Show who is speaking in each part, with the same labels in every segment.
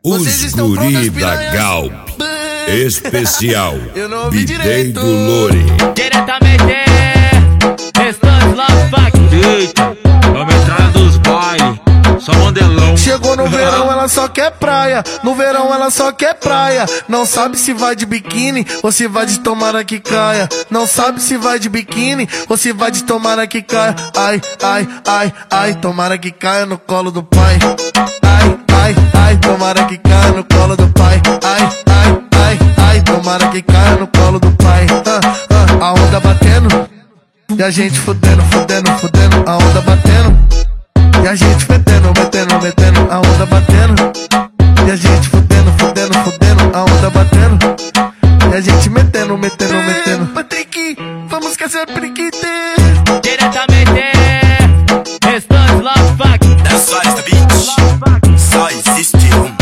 Speaker 1: Os guri da Galp, especial, Bidei do Lore.
Speaker 2: Diretamente, Restante Love Fuck.
Speaker 3: Eita, vamos entrar dos bailes, só modelão.
Speaker 4: Chegou no verão, ela só quer praia. No verão, ela só quer praia. Não sabe se vai de biquíni ou se vai de tomara que caia. Não sabe se vai de biquíni ou se vai de tomara que caia. Ai, ai, ai, ai, tomara que caia no colo do pai. Ai, ai, ai, tomara que caia no colo do pai. Ai, ai, ai, ai, tomara que caia no colo do pai. A onda batendo e a gente fudendo, fudendo, fudendo. A onda batendo e a gente metendo, metendo, metendo. A onda batendo e a gente fudendo, fudendo, fudendo. A onda batendo e a gente metendo, metendo, metendo. Patrick, vamos esquecer periquite.
Speaker 2: Diretamente, Restante Love Fuck.
Speaker 5: Das Soares da Beach, só existe um.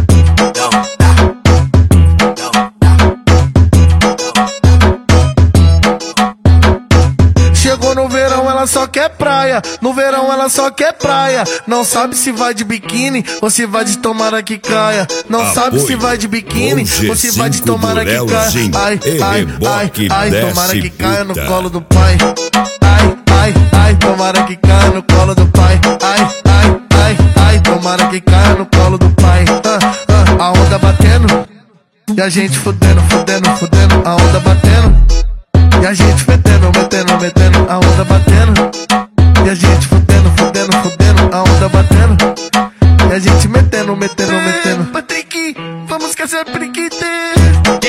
Speaker 4: Chegou no verão, ela só quer praia. No verão, ela só quer praia. Não sabe se vai de biquíni ou se vai de tomara que caia. Não sabe se vai de biquíni ou se vai de tomara que caia. Ai, ai, ai, ai, tomara que caia no colo do pai. Ai, ai, ai, tomara que caia no colo do pai. Ai, ai, ai, ai, tomara que caia no colo do pai. A onda batendo e a gente fudendo, fudendo, fudendo. A onda batendo e a gente metendo, metendo, metendo. A onda batendo e a gente fudendo, fudendo, fudendo. A onda batendo e a gente metendo, metendo, metendo. Patrick, vamos esquecer periquite.